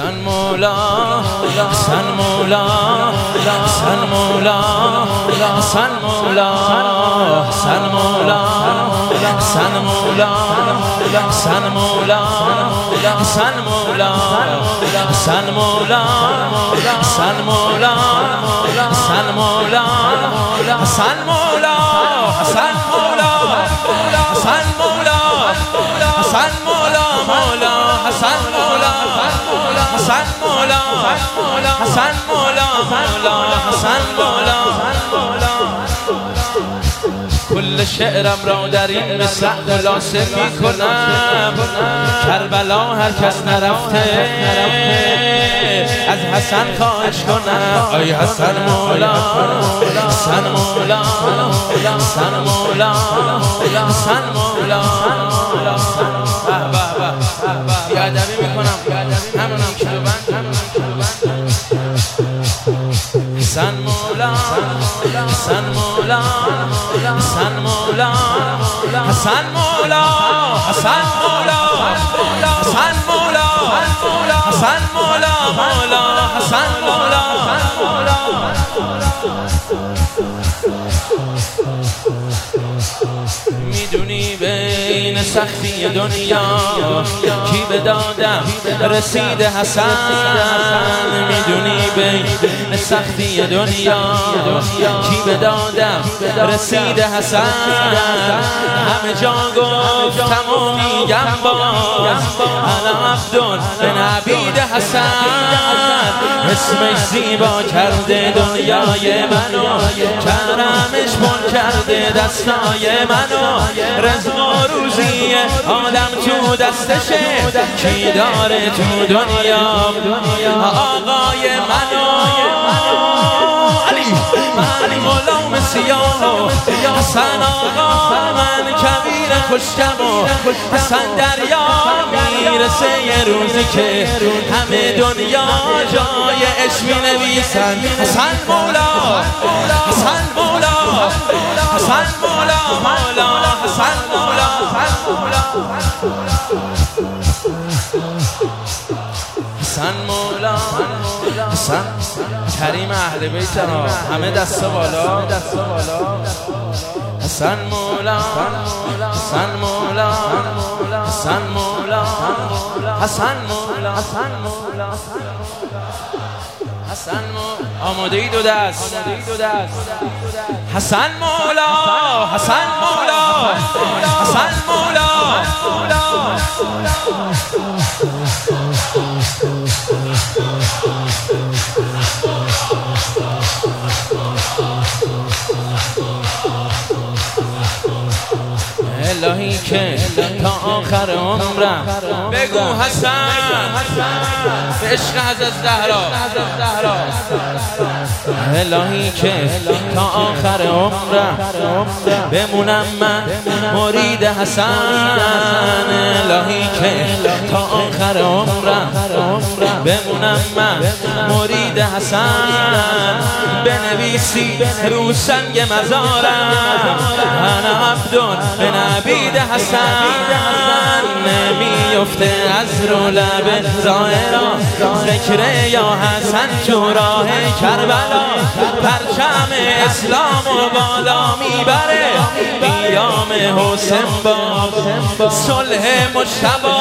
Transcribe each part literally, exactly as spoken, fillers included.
حسن مولا حسن مولا حسن مولا حسن مولا حسن مولا حسن مولا حسن مولا حسن مولا حسن مولا حسن مولا حسن مولا حسن مولا حسن مولا حسن مولا حسن مولا مولا حسن مولا حسن مولا حسن مولا مولا حسن مولا کل شعرم را در این مصرع خلاصه می کنم کربلا هر کس نرفته از حسن خواهش کنم ای حسن مولا حسن مولا حسن مولا حسن مولا بیادبی میکنم همونم کلوبند حسن مولا حسن مولا حسن مولا حسن مولا حسن مولا حسن مولا حسن مولا مولا حسن مولا میدونی بین سختی دنیا کی به دادم رسید حسن میدونی بین سختی دنیا کی به دادم رسید حسن همه جا گفتم و میگم باز انا عبدون به نبید حسن اسمش زیبا کرده دنیای منو کرمش بن کرده دستای منو رزق و روزی آدم تو دستشه کی داره تو دنیا آقای منو علی من غلام سیاه حسن آقا من کبیر خوشم و حسن دریا میرسه یه روزی که همه دنیا جای عشق مینویسن حسن مولا حسن مولا حسن مولا مولا حسن مولا حسن مولا حسن کریم اهل بیت همه دست بالا حسن مولا حسن مولا حسن مولا حسن مولا حسن مولا آماده ای دو دست حسن مولا حسن مولا حسن مولا الهی که تا آخر عمرم بگو حسن به عشق حضرت زهرا الهی که تا آخر عمرم بمونم من مرید حسن الهی که تا آخر عمرم بمونم من مرید حسن بنویسی رو سنگ مزارم انا عبدون به نبید حسن نمیفته از رو لب ظاهرا ذکر یا حسن تو راه کربلا پرچم اسلام و بالا میبره قیام حسین با صلح مجتبی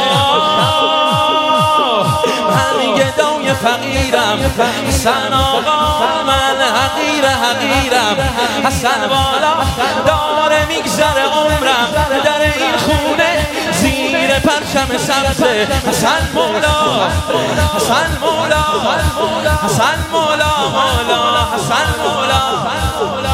من گدای فقیرم حسن آقا من حقیر حقیرم حسن بالا داره میگذره عمرم در این خونه زیر پرچم سبز حسن مولا حسن مولا حسن مولا مولا حسن مولا